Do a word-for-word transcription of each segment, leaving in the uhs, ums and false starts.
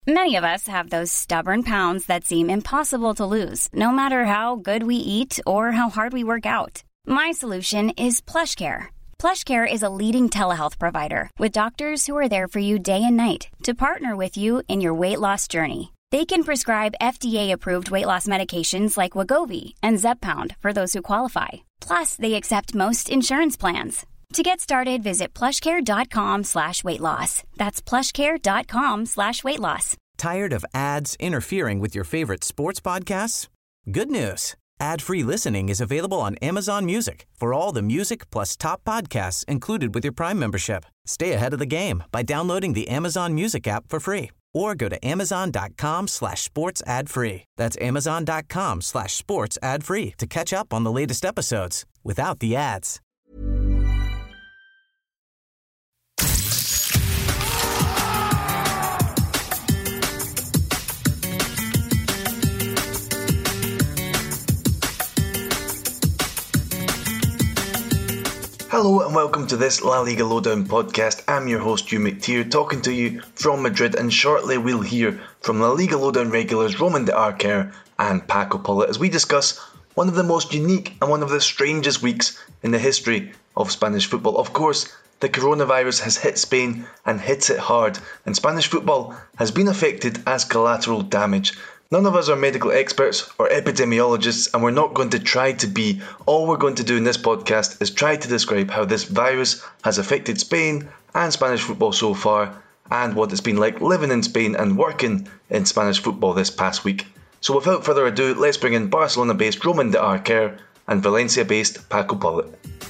Many of us have those stubborn pounds that seem impossible to lose, no matter how good we eat or how hard we work out. My solution is PlushCare. PlushCare is a leading telehealth provider with doctors who are there for you day and night to partner with you in your weight loss journey. They can prescribe F D A-approved weight loss medications like Wegovy and Zepbound for those who qualify. Plus, they accept most insurance plans. To get started, visit plushcare.com slash weight loss. That's plushcare.com slash weight loss. Tired of ads interfering with your favorite sports podcasts? Good news. Ad-free listening is available on Amazon Music for all the music plus top podcasts included with your Prime membership. Stay ahead of the game by downloading the Amazon Music app for free or go to amazon.com slash sports ad free. That's amazon.com slash sports ad free to catch up on the latest episodes without the ads. Hello and welcome to this La Liga Lowdown podcast. I'm your host Hugh McTeer, talking to you from Madrid, and shortly we'll hear from La Liga Lowdown regulars Roman de Arquer and Paco Pulit as we discuss one of the most unique and one of the strangest weeks in the history of Spanish football. Of course, the coronavirus has hit Spain and hits it hard, and Spanish football has been affected as collateral damage. None of us are medical experts or epidemiologists, and we're not going to try to be. All we're going to do in this podcast is try to describe how this virus has affected Spain and Spanish football so far, and what it's been like living in Spain and working in Spanish football this past week. So without further ado, let's bring in Barcelona-based Roman de Arquer and Valencia-based Paco Pulit.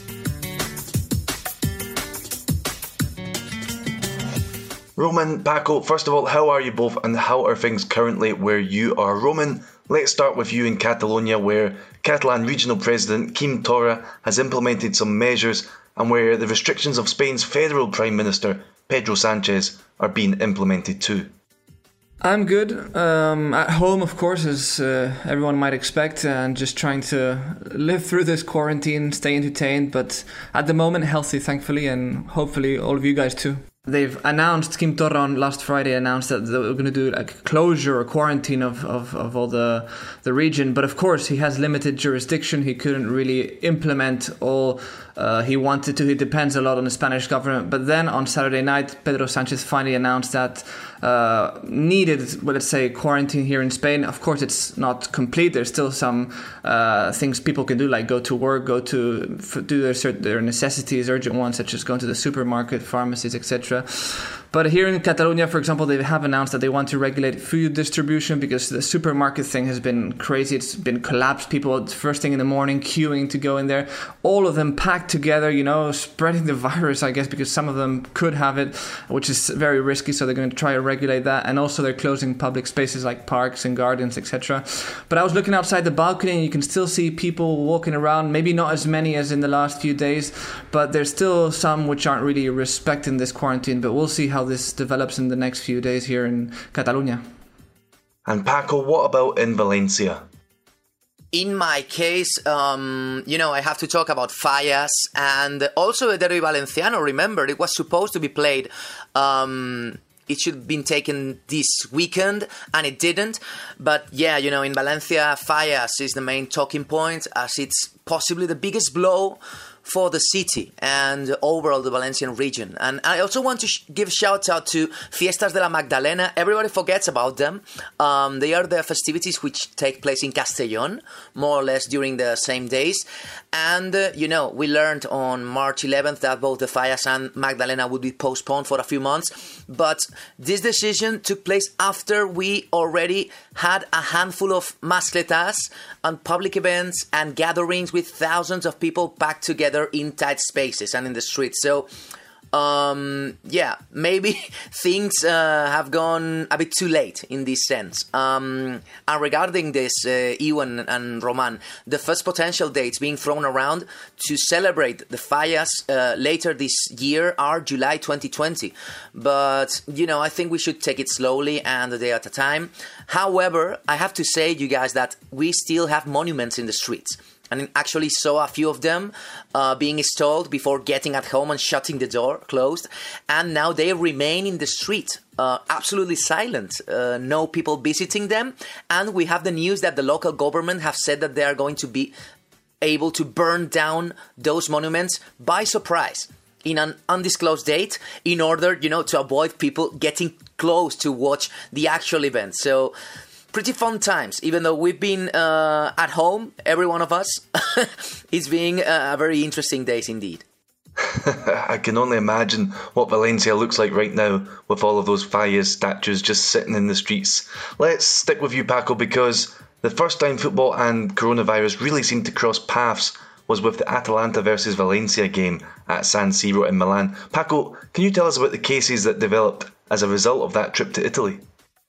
Roman, Paco, first of all, how are you both and how are things currently where you are? Roman, let's start with you in Catalonia, where Catalan Regional President Quim Torra has implemented some measures and where the restrictions of Spain's Federal Prime Minister Pedro Sanchez are being implemented too. I'm good. Um, at home, of course, as uh, everyone might expect, and just trying to live through this quarantine, stay entertained, but at the moment healthy, thankfully, and hopefully all of you guys too. They've announced, Quim Torra on last Friday announced that they were going to do like a closure or quarantine of, of, of all the the region. But of course, he has limited jurisdiction. He couldn't really implement all uh, he wanted to. He depends a lot on the Spanish government. But then on Saturday night, Pedro Sanchez finally announced that uh, needed, well, let's say, quarantine here in Spain. Of course, it's not complete. There's still some uh, things people can do, like go to work, go to do their, their necessities, urgent ones, such as going to the supermarket, pharmacies, et cetera. But here in Catalonia, for example, they have announced that they want to regulate food distribution because the supermarket thing has been crazy. It's been collapsed. People first thing in the morning queuing to go in there. All of them packed together, you know, spreading the virus, I guess, because some of them could have it, which is very risky. So they're going to try to regulate that. And also they're closing public spaces like parks and gardens, et cetera. But I was looking outside the balcony and you can still see people walking around. Maybe not as many as in the last few days, but there's still some which aren't really respecting this quarantine. But we'll see how this develops in the next few days here in Catalonia. And Paco, what about in Valencia? In my case, um, you know, I have to talk about Fallas and also the Derby Valenciano. Remember, it was supposed to be played. Um, it should have been taken this weekend, and it didn't. But yeah, you know, in Valencia, Fallas is the main talking point, as it's possibly the biggest blow for the city and overall the Valencian region. And I also want to sh- give shout out to Fiestas de la Magdalena. Everybody forgets about them. Um, they are the festivities which take place in Castellón, more or less during the same days. And, uh, you know, we learned on March eleventh that both the Fallas and Magdalena would be postponed for a few months. But this decision took place after we already had a handful of mascletas and public events and gatherings with thousands of people packed together in tight spaces and in the streets. So, um, yeah, maybe things uh, have gone a bit too late in this sense. Um, and regarding this, uh, Ewan and Roman, the first potential dates being thrown around to celebrate the Fallas uh, later this year are July twenty twenty. But, you know, I think we should take it slowly and a day at a time. However, I have to say, you guys, that we still have monuments in the streets. And actually saw a few of them uh, being installed before getting at home and shutting the door closed. And now they remain in the street uh, absolutely silent. Uh, no people visiting them. And we have the news that the local government have said that they are going to be able to burn down those monuments by surprise in an undisclosed date in order, you know, to avoid people getting close to watch the actual event. So pretty fun times, even though we've been uh, at home, every one of us. It's been uh, a very interesting days indeed. I can only imagine what Valencia looks like right now with all of those Fallas statues just sitting in the streets. Let's stick with you, Paco, because the first time football and coronavirus really seemed to cross paths was with the Atalanta versus Valencia game at San Siro in Milan. Paco, can you tell us about the cases that developed as a result of that trip to Italy?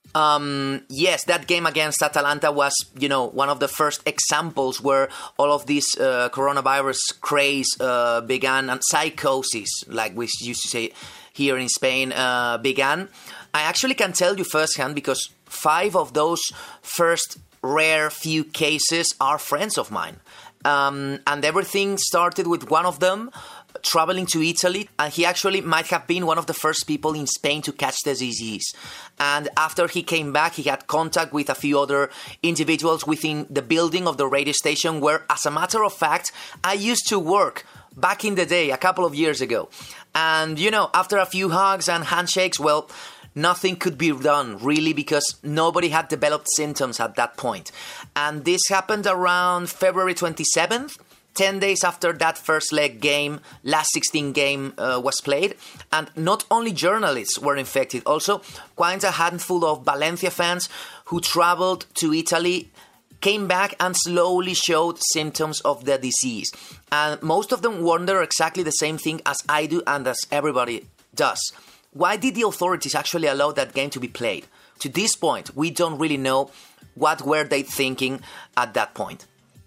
Um, yes, that game against Atalanta was, you know, one of the first examples where all of this uh, coronavirus craze uh, began, and psychosis, like we used to say here in Spain, uh, began. I actually can tell you firsthand because five of those first rare few cases are friends of mine. Um, and everything started with one of them traveling to Italy, and he actually might have been one of the first people in Spain to catch the disease. And after he came back, he had contact with a few other individuals within the building of the radio station where, as a matter of fact, I used to work back in the day, a couple of years ago. And, you know, after a few hugs and handshakes, well, nothing could be done, really, because nobody had developed symptoms at that point. And this happened around February twenty-seventh, ten days after that first leg game, last sixteen game uh, was played. And not only journalists were infected, also quite a handful of Valencia fans who traveled to Italy came back and slowly showed symptoms of the disease. And most of them wonder exactly the same thing as I do and as everybody does. Why did the authorities actually allow that game to be played? To this point, we don't really know what were they thinking at that point.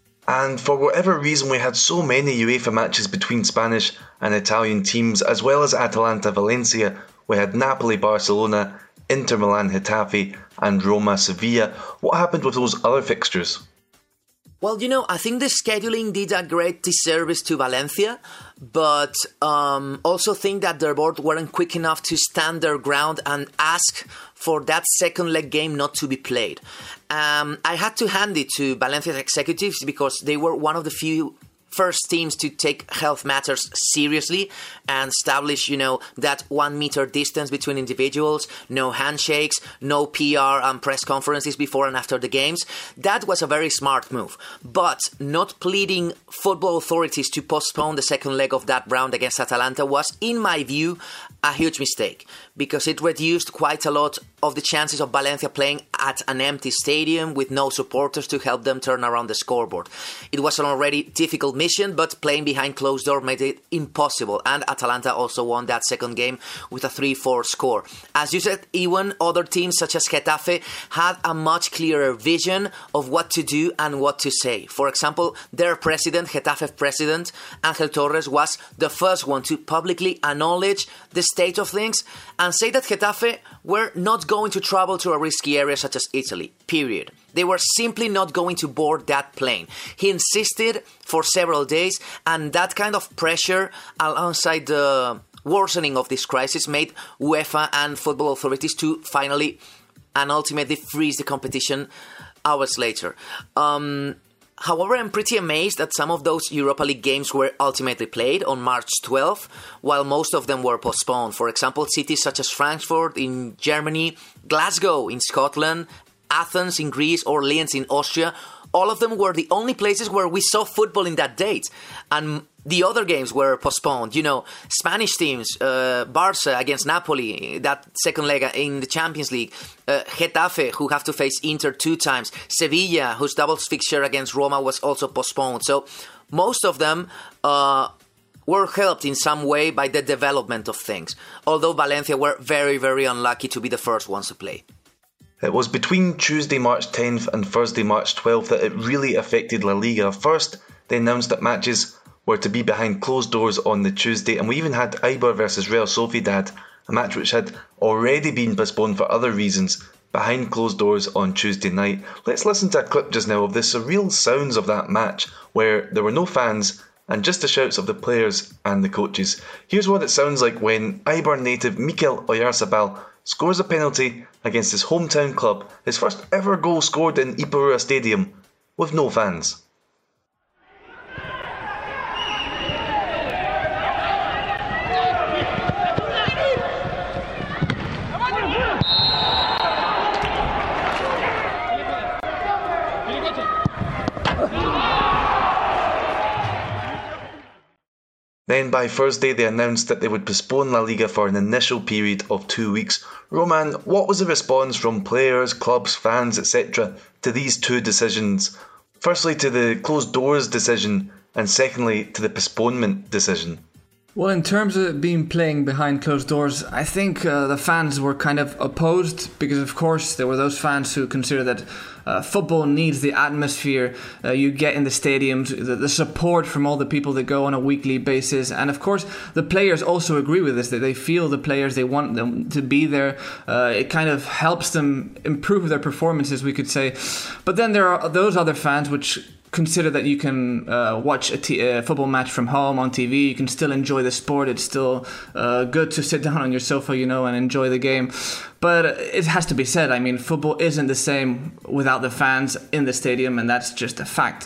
And for whatever reason, we had so many UEFA matches between Spanish and Italian teams, as well as Atalanta Valencia. We had Napoli Barcelona, Inter Milan Getafe, and Roma Sevilla. What happened with those other fixtures? Well, you know, I think the scheduling did a great disservice to Valencia, but um, also think that their board weren't quick enough to stand their ground and ask for that second leg game not to be played. Um, I had to hand it to Valencia's executives because they were one of the few first teams to take health matters seriously and establish, you know, that one meter distance between individuals, no handshakes, no P R and press conferences before and after the games. That was a very smart move. But not pleading football authorities to postpone the second leg of that round against Atalanta was, in my view, a huge mistake, because it reduced quite a lot of the chances of Valencia playing at an empty stadium with no supporters to help them turn around the scoreboard. It was an already difficult mission, but playing behind closed doors made it impossible, and Atalanta also won that second game with a three four score. As you said, Ewan, other teams such as Getafe had a much clearer vision of what to do and what to say. For example, their president, Getafe president, Angel Torres, was the first one to publicly acknowledge the state of things and say that Getafe were not going to travel to a risky area such as Italy, period. They were simply not going to board that plane. He insisted for several days, and that kind of pressure alongside the worsening of this crisis made UEFA and football authorities to finally and ultimately freeze the competition hours later. Um... However, I'm pretty amazed that some of those Europa League games were ultimately played on March twelfth, while most of them were postponed. For example, cities such as Frankfurt in Germany, Glasgow in Scotland, Athens in Greece, or Linz in Austria, all of them were the only places where we saw football in that date. And the other games were postponed. You know, Spanish teams, uh, Barca against Napoli, that second leg in the Champions League, uh, Getafe, who have to face Inter two times, Sevilla, whose doubles fixture against Roma was also postponed. So most of them uh, were helped in some way by the development of things, although Valencia were very, very unlucky to be the first ones to play. It was between Tuesday, March tenth and Thursday, March twelfth that it really affected La Liga. First, they announced that matches were to be behind closed doors on the Tuesday, and we even had Eibar versus Real Sociedad, a match which had already been postponed for other reasons, behind closed doors on Tuesday night. Let's listen to a clip just now of the surreal sounds of that match, where there were no fans and just the shouts of the players and the coaches. Here's what it sounds like when Eibar native Mikel Oyarzabal scores a penalty against his hometown club, his first ever goal scored in Ipurua Stadium, with no fans. Then by Thursday they announced that they would postpone La Liga for an initial period of two weeks. Roman, what was the response from players, clubs, fans, et cetera to these two decisions? Firstly to the closed doors decision, and secondly to the postponement decision. Well, in terms of it being playing behind closed doors, I think uh, the fans were kind of opposed because, of course, there were those fans who consider that uh, football needs the atmosphere uh, you get in the stadiums, the, the support from all the people that go on a weekly basis. And, of course, the players also agree with this, that they feel the players, they want them to be there. Uh, it kind of helps them improve their performances, we could say. But then there are those other fans which consider that you can uh, watch a, t- a football match from home on T V. You can still enjoy the sport. It's still uh, good to sit down on your sofa, you know, and enjoy the game. But it has to be said, I mean, football isn't the same without the fans in the stadium, and that's just a fact.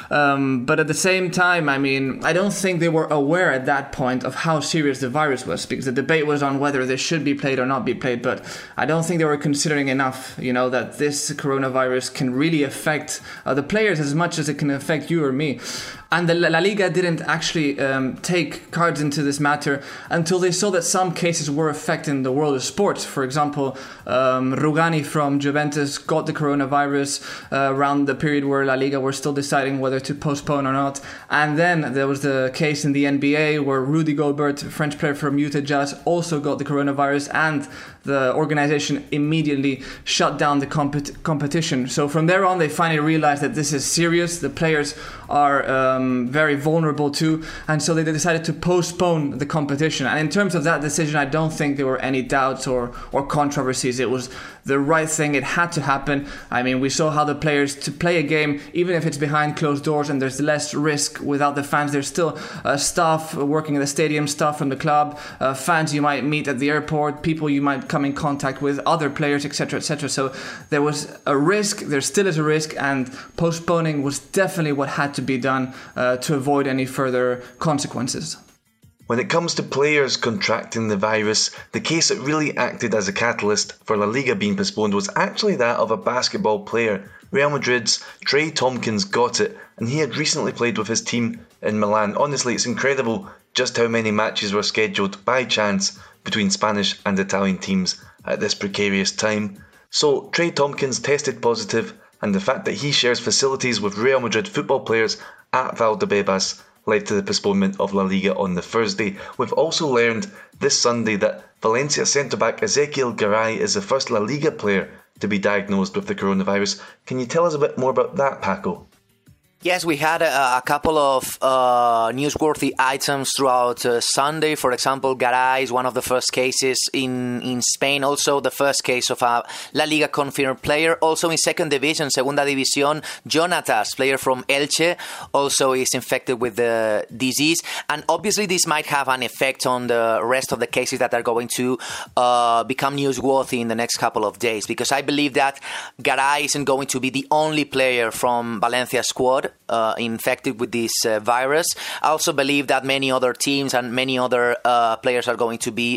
Um, but at the same time, I mean, I don't think they were aware at that point of how serious the virus was, because the debate was on whether this should be played or not be played. But I don't think they were considering enough, you know, that this coronavirus can really affect uh, the players as much as it can affect you or me. And the La Liga didn't actually um, take cards into this matter until they saw that some cases were affecting the world of sports. For example, um, Rugani from Juventus got the coronavirus uh, around the period where La Liga were still deciding whether to postpone or not. And then there was the case in the N B A where Rudy Gobert, a French player from Utah Jazz, also got the coronavirus, and the organization immediately shut down the compet- competition. So from there on, they finally realized that this is serious. The players are um, very vulnerable too, and so they decided to postpone the competition. And in terms of that decision, I don't think there were any doubts or, or controversies. It was the right thing. It had to happen. I mean, we saw how the players, to play a game, even if it's behind closed doors and there's less risk without the fans, there's still uh, staff working in the stadium, staff from the club, uh, fans you might meet at the airport, people you might come in contact with, other players, et cetera, et cetera. So there was a risk, there still is a risk, and postponing was definitely what had to be done uh, to avoid any further consequences. When it comes to players contracting the virus, the case that really acted as a catalyst for La Liga being postponed was actually that of a basketball player. Real Madrid's Trey Tompkins got it, and he had recently played with his team in Milan. Honestly, it's incredible just how many matches were scheduled by chance between Spanish and Italian teams at this precarious time. So Trey Tompkins tested positive, and the fact that he shares facilities with Real Madrid football players at Valdebebas led to the postponement of La Liga on the Thursday. We've also learned this Sunday that Valencia centre-back Ezequiel Garay is the first La Liga player to be diagnosed with the coronavirus. Can you tell us a bit more about that, Paco? Yes, we had a, a couple of uh, newsworthy items throughout uh, Sunday. For example, Garay is one of the first cases in, in Spain. Also, the first case of a La Liga confirmed player. Also in second division, Segunda División, Jonatas, player from Elche, also is infected with the disease. And obviously, this might have an effect on the rest of the cases that are going to uh, become newsworthy in the next couple of days. Because I believe that Garay isn't going to be the only player from Valencia squad Uh, infected with this uh, virus. I also believe that many other teams and many other uh, players are going to be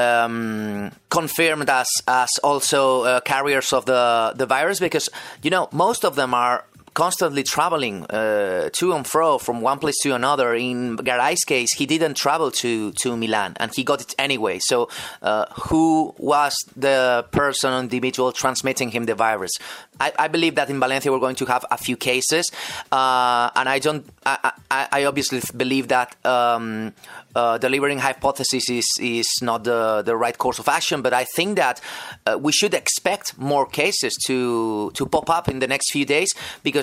um, confirmed as as also uh, carriers of the, the virus, because, you know, most of them are constantly traveling uh, to and fro from one place to another. In Garay's case, he didn't travel to, to Milan, and he got it anyway. So uh, who was the person, individual, transmitting him the virus? I, I believe that in Valencia we're going to have a few cases, uh, and I don't. I, I, I obviously believe that um, uh, delivering hypothesis is is not the the right course of action. But I think that uh, we should expect more cases to to pop up in the next few days, because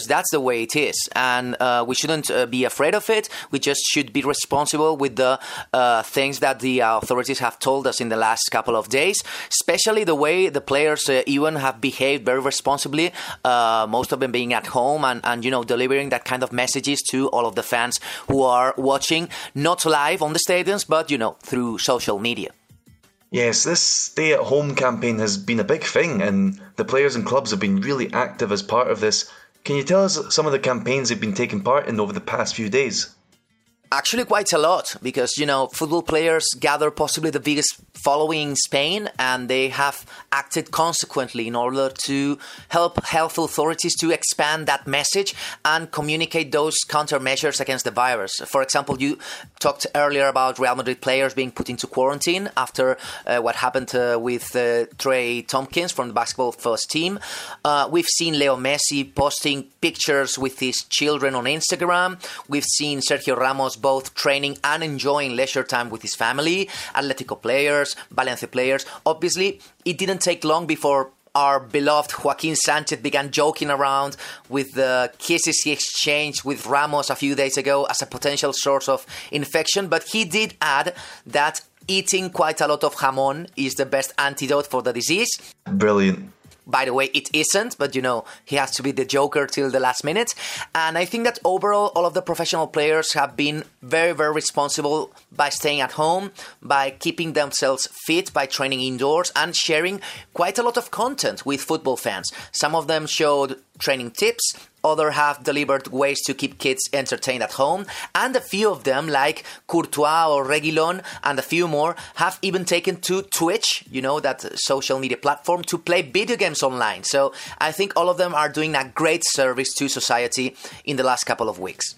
because that's the way it is. And uh, we shouldn't uh, be afraid of it. We just should be responsible with the uh, things that the uh, authorities have told us in the last couple of days, especially the way the players uh, even have behaved very responsibly, uh, most of them being at home and, and, you know, delivering that kind of messages to all of the fans who are watching, not live on the stadiums, but, you know, through social media. Yes, this stay-at-home campaign has been a big thing, and the players and clubs have been really active as part of this. Can you tell us some of the campaigns they've been taking part in over the past few days? Actually, quite a lot, because, you know, football players gather possibly the biggest following in Spain, and they have acted consequently in order to help health authorities to expand that message and communicate those countermeasures against the virus. For example, you talked earlier about Real Madrid players being put into quarantine after uh, what happened uh, with uh, Trey Tompkins from the basketball first team. Uh, we've seen Leo Messi posting pictures with his children on Instagram. We've seen Sergio Ramos both training and enjoying leisure time with his family, Atletico players, Valencia players. Obviously, it didn't take long before our beloved Joaquin Sanchez began joking around with the kisses he exchanged with Ramos a few days ago as a potential source of infection. But he did add that eating quite a lot of jamón is the best antidote for the disease. Brilliant. By the way, it isn't, but, you know, he has to be the joker till the last minute. And I think that overall, all of the professional players have been very, very responsible by staying at home, by keeping themselves fit, by training indoors and sharing quite a lot of content with football fans. Some of them showed training tips, others have delivered ways to keep kids entertained at home, and a few of them, like Courtois or Reguilón and a few more, have even taken to Twitch, you know, that social media platform, to play video games online. So I think all of them are doing a great service to society in the last couple of weeks.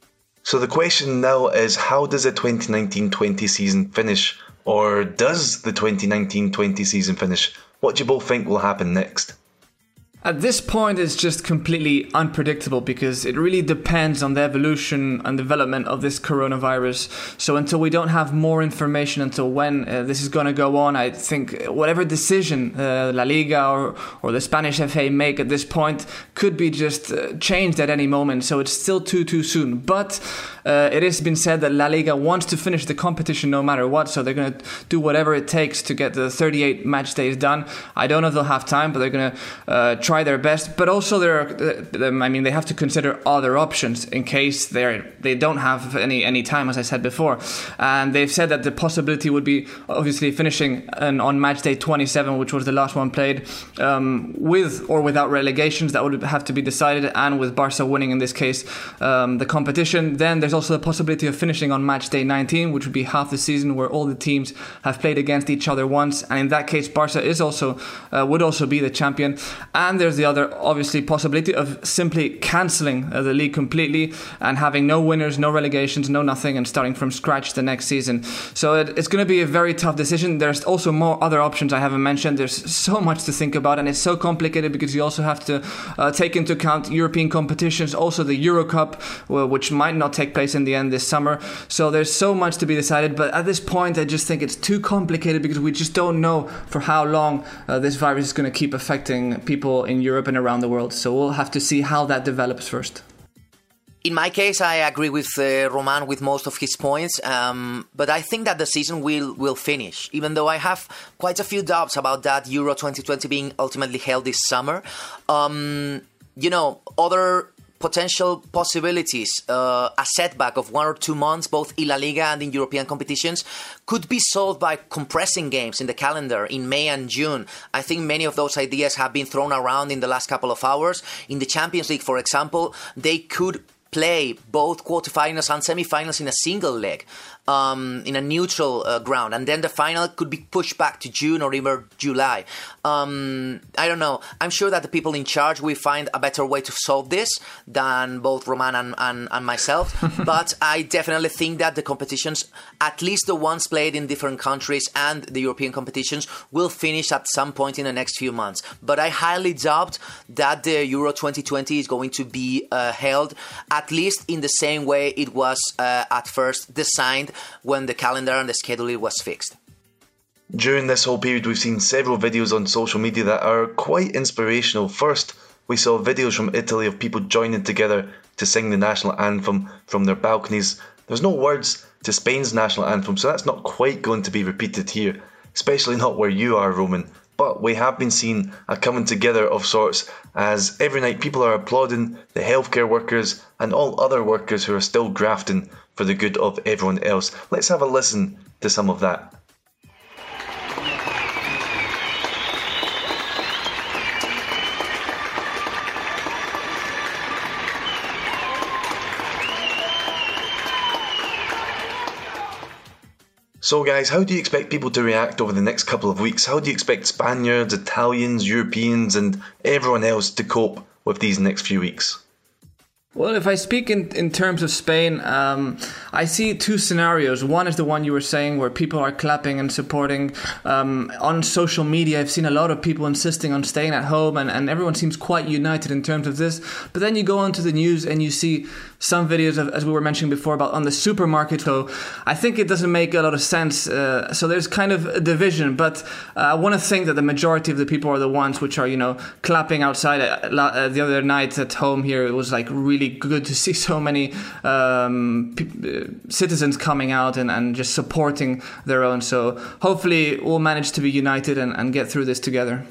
So the question now is, how does the twenty nineteen twenty season finish? Or does the twenty nineteen twenty season finish? What do you both think will happen next? At this point, it's just completely unpredictable because it really depends on the evolution and development of this coronavirus. So until we don't have more information until when uh, this is going to go on, I think whatever decision uh, La Liga or, or the Spanish F A make at this point could be just uh, changed at any moment. So it's still too, too soon. But uh, it has been said that La Liga wants to finish the competition no matter what. So they're going to do whatever it takes to get the thirty-eight match days done. I don't know if they'll have time, but they're going to uh, try try their best, but also there are, I mean, they have to consider other options in case they they don't have any any time, as I said before. And they've said that the possibility would be obviously finishing an, on match day twenty-seven, which was the last one played, um, with or without relegations. That would have to be decided, and with Barca winning in this case um, the competition. Then there's also the possibility of finishing on match day nineteen, which would be half the season where all the teams have played against each other once, and in that case Barca is also uh, would also be the champion. And there's the other obviously possibility of simply cancelling uh, the league completely and having no winners, no relegations, no nothing, and starting from scratch the next season. So it, it's going to be a very tough decision. There's also more other options I haven't mentioned. There's so much to think about, and it's so complicated because you also have to uh, take into account European competitions, also the Euro Cup, well, which might not take place in the end this summer. So there's so much to be decided, but at this point I just think it's too complicated because we just don't know for how long uh, this virus is going to keep affecting people in Europe and around the world. So we'll have to see how that develops first. In my case, I agree with uh, Roman with most of his points, um, but I think that the season will, will finish, even though I have quite a few doubts about that Euro twenty twenty being ultimately held this summer. Um, you know, other potential possibilities, uh, a setback of one or two months, both in La Liga and in European competitions, could be solved by compressing games in the calendar in May and June. I think many of those ideas have been thrown around in the last couple of hours. In the Champions League, for example, they could play both quarterfinals and semifinals in a single leg, um, in a neutral uh, ground, and then the final could be pushed back to June or even July. Um, I don't know. I'm sure that the people in charge will find a better way to solve this than both Roman and, and, and myself. But I definitely think that the competitions, at least the ones played in different countries and the European competitions, will finish at some point in the next few months. But I highly doubt that the Euro twenty twenty is going to be uh, held at least in the same way it was uh, at first designed when the calendar and the schedule was fixed. During this whole period, we've seen several videos on social media that are quite inspirational. First, We saw videos from Italy of people joining together to sing the national anthem from their balconies. There's no words to Spain's national anthem, so that's not quite going to be repeated here, especially not where you are, Roman. But we have been seeing a coming together of sorts, as every night people are applauding the healthcare workers and all other workers who are still grafting for the good of everyone else. Let's have a listen to some of that. So guys, how do you expect people to react over the next couple of weeks? How do you expect Spaniards, Italians, Europeans and everyone else to cope with these next few weeks? Well, if I speak in, in terms of Spain, um, I see two scenarios. One is the one you were saying where people are clapping and supporting. Um, on social media, I've seen a lot of people insisting on staying at home and, and everyone seems quite united in terms of this. But then you go onto the news and you see some videos, of, as we were mentioning before, about on the supermarket. So I think it doesn't make a lot of sense. Uh, so there's kind of a division. But uh, I want to think that the majority of the people are the ones which are, you know, clapping outside. Uh, uh, the other night at home here, it was like really good to see so many um, p- citizens coming out and, and just supporting their own. So hopefully we'll manage to be united and, and get through this together.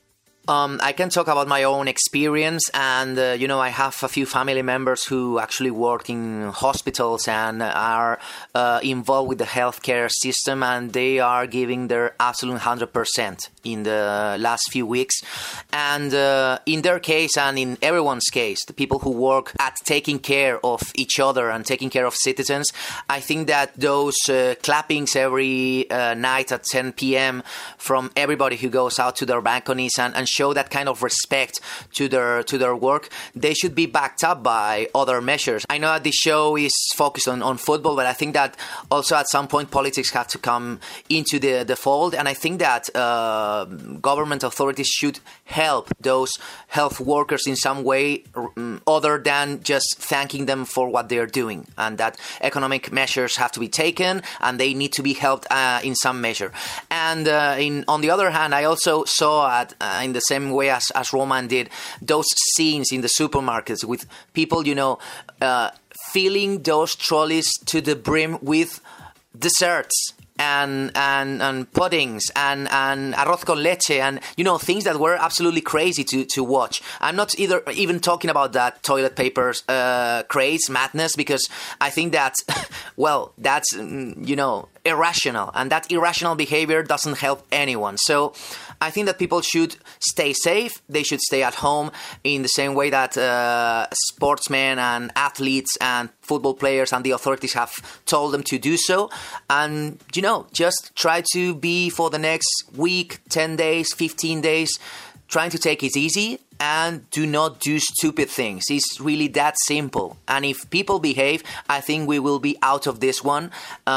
Um, I can talk about my own experience, and uh, you know, I have a few family members who actually work in hospitals and are uh, involved with the healthcare system, and they are giving their absolute one hundred percent in the last few weeks. And uh, in their case, and in everyone's case, the people who work at taking care of each other and taking care of citizens, I think that those uh, clappings every uh, night at ten p.m. from everybody who goes out to their balconies and, and show that kind of respect to their to their work, they should be backed up by other measures. I know that this show is focused on, on football, but I think that also at some point politics have to come into the, the fold, and I think that uh, government authorities should help those health workers in some way um, other than just thanking them for what they're doing, and that economic measures have to be taken and they need to be helped uh, in some measure. And uh, in on the other hand, I also saw at, uh, in the same way as, as Roman did, those scenes in the supermarkets with people, you know, uh, filling those trolleys to the brim with desserts and and and puddings and and arroz con leche and, you know, things that were absolutely crazy to to watch. I'm not either even talking about that toilet paper uh, craze madness, because I think that, well, that's, you know, irrational, and that irrational behavior doesn't help anyone. So I think that people should stay safe. They should stay at home in the same way that uh, sportsmen and athletes and football players and the authorities have told them to do so. And, you know, just try to be for the next week, ten days, fifteen days, trying to take it easy and do not do stupid things. It's really that simple. And if people behave, I think we will be out of this one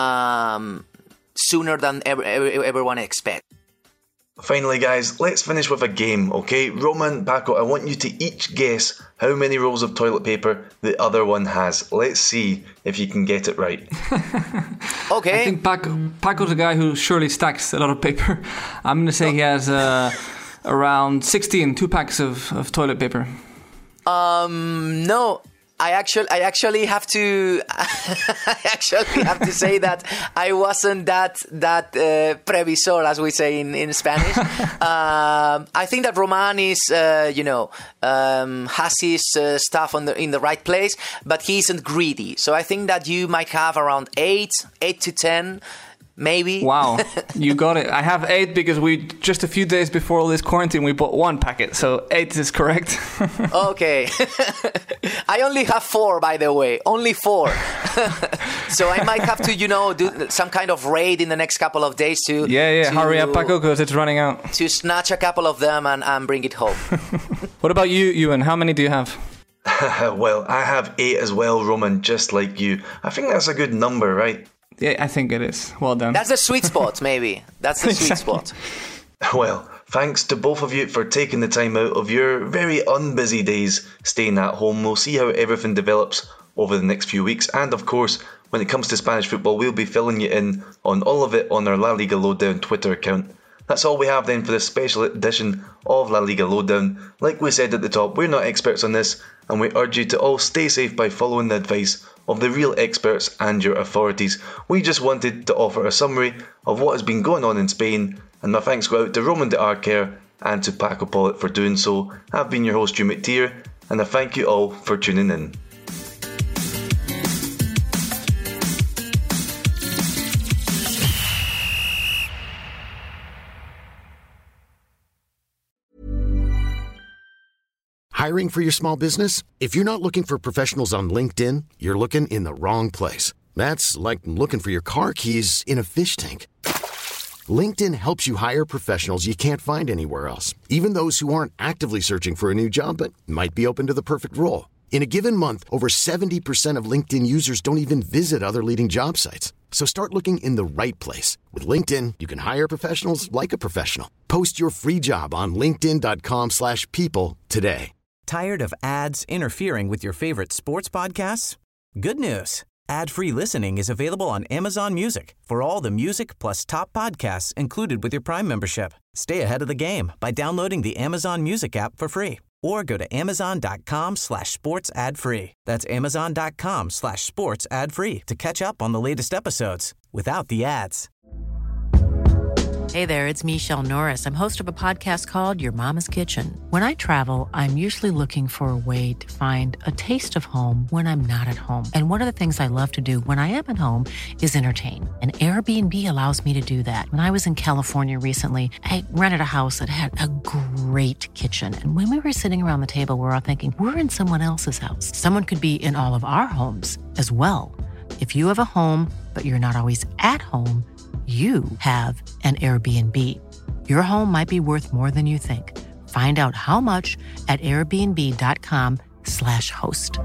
um, sooner than ever, ever, everyone expects. Finally, guys, let's finish with a game, okay? Roman, Paco, I want you to each guess how many rolls of toilet paper the other one has. Let's see if you can get it right. Okay. I think Paco, Paco's a guy who surely stacks a lot of paper. I'm going to say he has uh, around sixteen, two packs of, of toilet paper. Um, no. I actually, I actually have to, I actually have to say that I wasn't that that uh, previsor, as we say in in Spanish. um, I think that Roman is, uh, you know, um, has his uh, stuff on the in the right place, but he isn't greedy. So I think that you might have around eight, eight to ten. Maybe. Wow, you got it. I have eight because we just a few days before all this quarantine we bought one packet, so eight is correct. Okay. I only have four, by the way, only four. So I might have to, you know, do some kind of raid in the next couple of days to yeah yeah to, hurry up, Paco, because it's running out. To snatch a couple of them and, and bring it home. What about you, Ewan? How many do you have? Well, I have eight as well, Roman, just like you. I think that's a good number, right? Yeah, I think it is. Well done. That's the sweet spot, maybe. That's the Exactly. sweet spot. Well, thanks to both of you for taking the time out of your very unbusy days staying at home. We'll see how everything develops over the next few weeks. And of course, when it comes to Spanish football, we'll be filling you in on all of it on our La Liga Lowdown Twitter account. That's all we have then for this special edition of La Liga Lowdown. Like we said at the top, we're not experts on this, and we urge you to all stay safe by following the advice of the real experts and your authorities. We just wanted to offer a summary of what has been going on in Spain, and my thanks go out to Roman de Arquer and to Paco Polit for doing so. I've been your host, Hugh McTeer, and I thank you all for tuning in. Hiring for your small business? If you're not looking for professionals on LinkedIn, you're looking in the wrong place. That's like looking for your car keys in a fish tank. LinkedIn helps you hire professionals you can't find anywhere else, even those who aren't actively searching for a new job but might be open to the perfect role. In a given month, over seventy percent of LinkedIn users don't even visit other leading job sites. So start looking in the right place. With LinkedIn, you can hire professionals like a professional. Post your free job on linkedin.com slash people today. Tired of ads interfering with your favorite sports podcasts? Good news. Ad-free listening is available on Amazon Music for all the music plus top podcasts included with your Prime membership. Stay ahead of the game by downloading the Amazon Music app for free or go to amazon.com slash sports ad free. That's amazon.com slash sports ad free to catch up on the latest episodes without the ads. Hey there, it's Michelle Norris. I'm host of a podcast called Your Mama's Kitchen. When I travel, I'm usually looking for a way to find a taste of home when I'm not at home. And one of the things I love to do when I am at home is entertain. And Airbnb allows me to do that. When I was in California recently, I rented a house that had a great kitchen. And when we were sitting around the table, we were all thinking, we're in someone else's house. Someone could be in all of our homes as well. If you have a home, but you're not always at home, you have an Airbnb. Your home might be worth more than you think. Find out how much at airbnb.com slash host.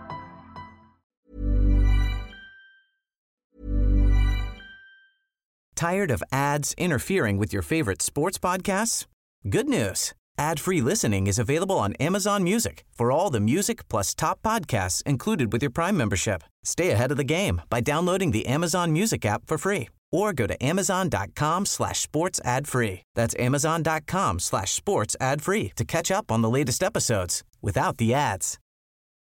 Tired of ads interfering with your favorite sports podcasts? Good news. Ad-free listening is available on Amazon Music for all the music plus top podcasts included with your Prime membership. Stay ahead of the game by downloading the Amazon Music app for free or go to amazon.com slash sports ad free. That's amazon.com slash sports ad free to catch up on the latest episodes without the ads.